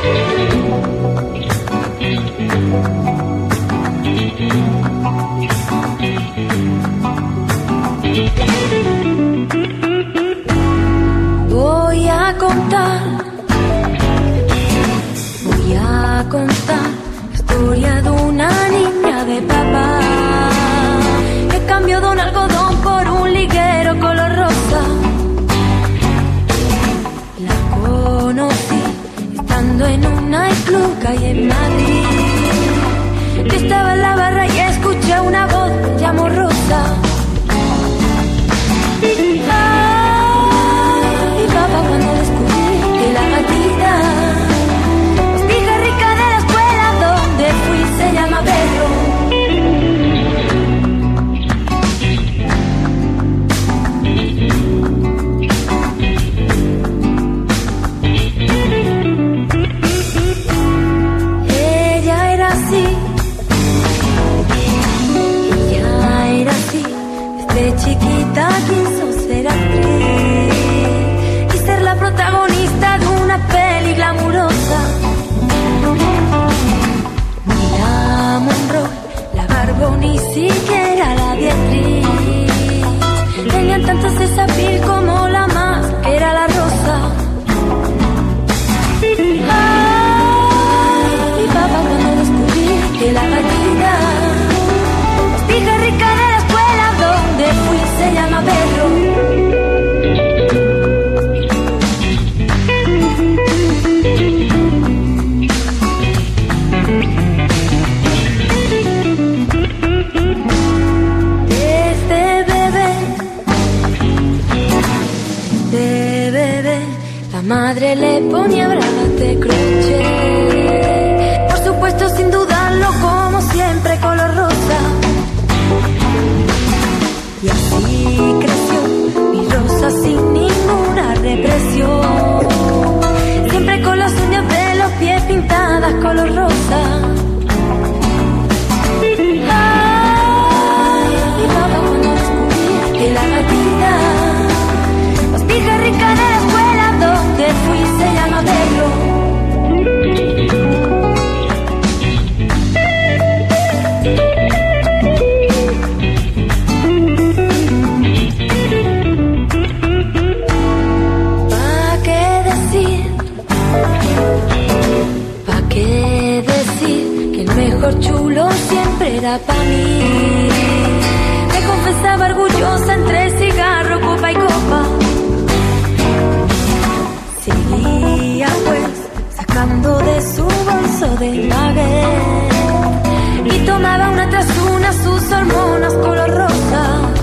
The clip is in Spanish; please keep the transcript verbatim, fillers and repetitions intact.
Voy a contar, voy a contar la historia de una niña de papá que cambió de un algodón por un liguero color rosa. La conocí estando en un nightclub que hay en Madrid. Yo estaba en la barra y escuché una voz, me llamo Rosa. Ay, papá, cuando descubrí que la gatita más vieja rica de la escuela donde fui se llama Pedro. Ella era así, ella era así, desde chiquita quiso ser actriz y ser la protagonista de una peli glamurosa. Mira Monroe, la Barbón, ni siquiera la Beatriz tenían tanto desafío como la más, que era la Rosa. Ay, papá, cuando descubrí que la gatita más vieja rica de la escuela donde fui se llama Pedro. Desde bebé, desde bebé, la madre le ponía bravas de crochet. Por supuesto, sin dudarlo, como siempre, color rosa. Y así creció mi Rosa sin ninguna represión, siempre con las uñas de los pies pintadas color rosa. Ay, mi papá, cuando descubrí que la gatita más vieja rica de la escuela donde fui se llama Pedro. Chulo siempre era pa' mí. Me confesaba orgullosa entre cigarro, copa y copa. Seguía pues sacando de su bolso de baguette y tomaba una tras una sus hormonas color rosa.